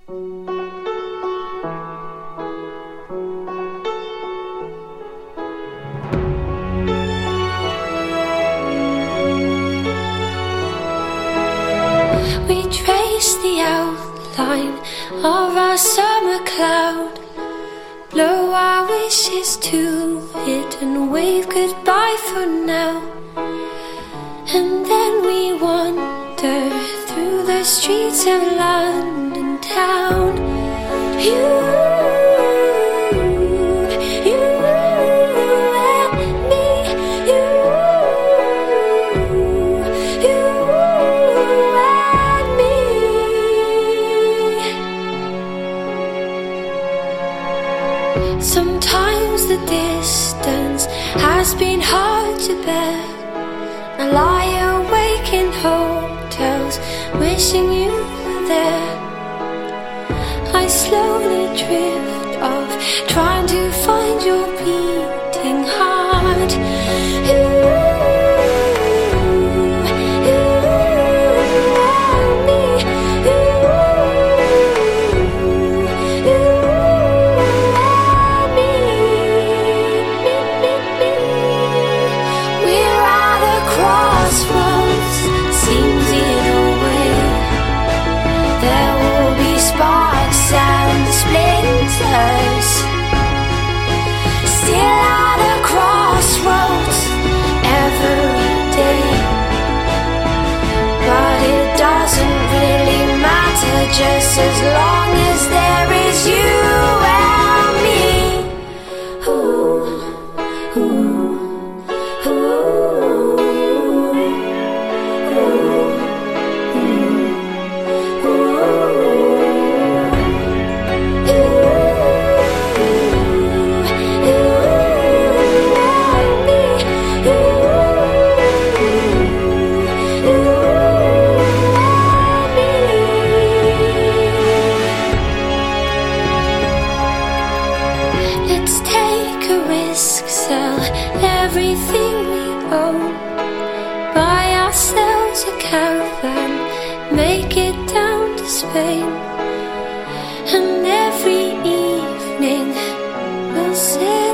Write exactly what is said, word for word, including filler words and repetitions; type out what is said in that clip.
We trace the outline of our summer cloud, blow our wishes to it and wave goodbye for now. And then we wander through the streets of London town. You, you and me, you, you and me. Sometimes the distance has been hard to bear. I lie awake in hotels, wishing you were there. I slowly drift off, trying to find your beating heart. You, you and me, you, you and me, me, me, me. We're at a crossroads, seems in a way. There will be sparks and splinters. Still at a crossroads every day. But it doesn't really matter, just as long as there is you and me. Ooh, ooh, ooh. Let's take a risk, sell everything we own, buy ourselves a caravan, make it down to Spain, and every evening we'll sail